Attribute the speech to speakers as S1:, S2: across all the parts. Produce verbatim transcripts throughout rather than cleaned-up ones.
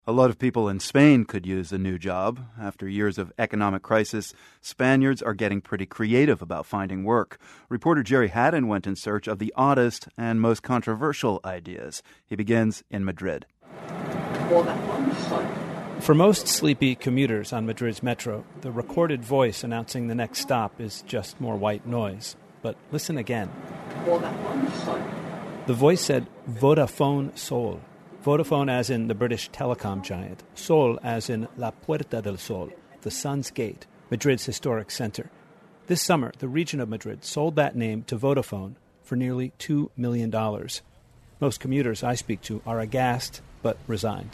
S1: A lot of people in Spain could use a new job. After years of economic crisis, Spaniards are getting pretty creative about finding work. Reporter Jerry Haddon went in search of the oddest and most controversial ideas. He begins in Madrid.
S2: For most sleepy commuters on Madrid's metro, the recorded voice announcing the next stop is just more white noise. But listen again. The voice said Vodafone Sol. Vodafone as in the British telecom giant, Sol as in La Puerta del Sol, the Sun's Gate, Madrid's historic center. This summer, the region of Madrid sold that name to Vodafone for nearly two million dollars. Most commuters I speak to are aghast but resigned.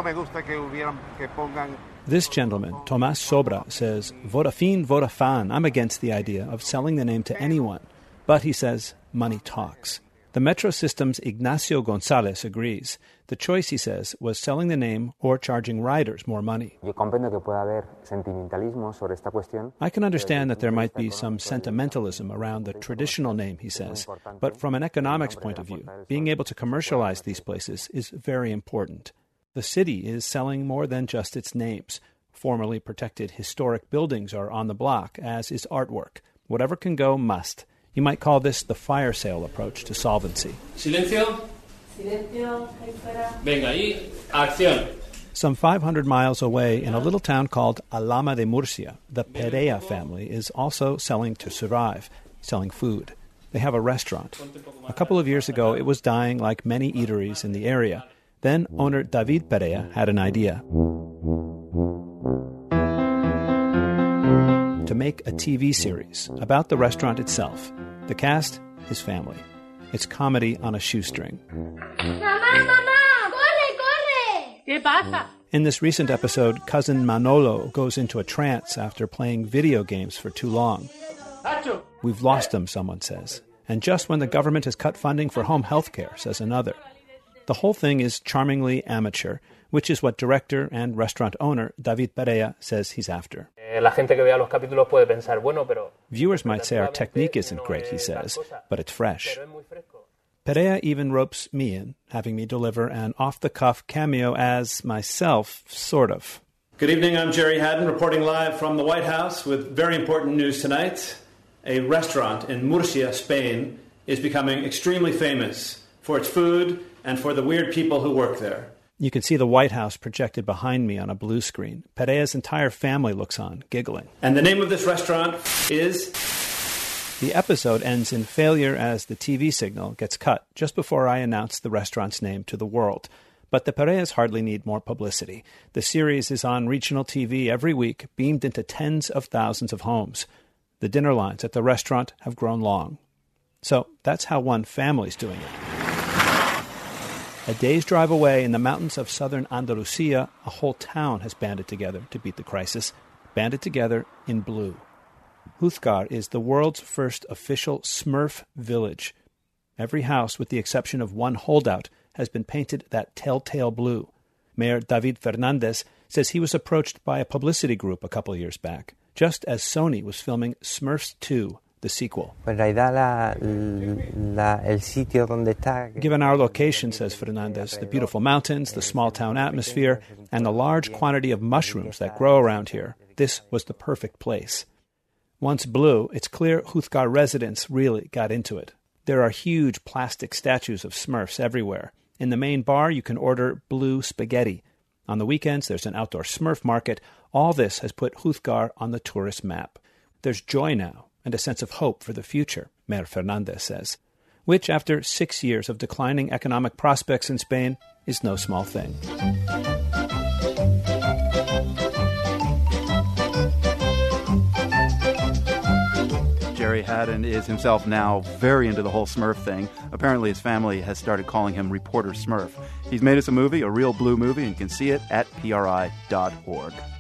S2: This gentleman, Tomás Sobra, says, Vodafone, Vodafone, I'm against the idea of selling the name to anyone. But, he says, money talks. The Metro System's Ignacio González agrees. The choice, he says, was selling the name or charging riders more money. I can understand that there might be some sentimentalism around the traditional name, he says, but from an economics point of view, being able to commercialize these places is very important. The city is selling more than just its names. Formerly protected historic buildings are on the block, as is artwork. Whatever can go must. You might call this the fire sale approach to solvency. Silencio. Silencio. Venga, ahí, acción. Some five hundred miles away in a little town called Alhama de Murcia, the Perea family is also selling to survive, selling food. They have a restaurant. A couple of years ago, it was dying like many eateries in the area. Then owner David Perea had an idea. To make a T V series about the restaurant itself. The cast, his family. It's comedy on a shoestring. Mamá, mamá, corre, corre. ¿Qué pasa? In this recent episode, cousin Manolo goes into a trance after playing video games for too long. We've lost him, someone says. And just when the government has cut funding for home health care, says another. The whole thing is charmingly amateur, which is what director and restaurant owner David Perea says he's after. Viewers might say our technique isn't great, he says, but it's fresh. Perea even ropes me in, having me deliver an off-the-cuff cameo as myself, sort of.
S3: Good evening, I'm Jerry Haddon, reporting live from the White House with very important news tonight. A restaurant in Murcia, Spain, is becoming extremely famous for its food and for the weird people who work there.
S2: You can see the White House projected behind me on a blue screen. Perea's entire family looks on, giggling.
S3: And the name of this restaurant is...
S2: The episode ends in failure as the T V signal gets cut just before I announce the restaurant's name to the world. But the Pereas hardly need more publicity. The series is on regional T V every week, beamed into tens of thousands of homes. The dinner lines at the restaurant have grown long. So that's how one family's doing it. A day's drive away in the mountains of southern Andalusia, a whole town has banded together to beat the crisis, banded together in blue. Huthgar is the world's first official Smurf village. Every house, with the exception of one holdout, has been painted that telltale blue. Mayor David Fernandez says he was approached by a publicity group a couple years back, just as Sony was filming Smurfs two, the sequel. Given our location, says Fernandez, the beautiful mountains, the small-town atmosphere, and the large quantity of mushrooms that grow around here, this was the perfect place. Once blue, it's clear Huthgar residents really got into it. There are huge plastic statues of Smurfs everywhere. In the main bar, you can order blue spaghetti. On the weekends, there's an outdoor Smurf market. All this has put Huthgar on the tourist map. There's joy now, and a sense of hope for the future, Mayor Fernandez says, which, after six years of declining economic prospects in Spain, is no small thing.
S1: Jerry Haddon is himself now very into the whole Smurf thing. Apparently his family has started calling him Reporter Smurf. He's made us a movie, a real blue movie, and you can see it at P R I dot org.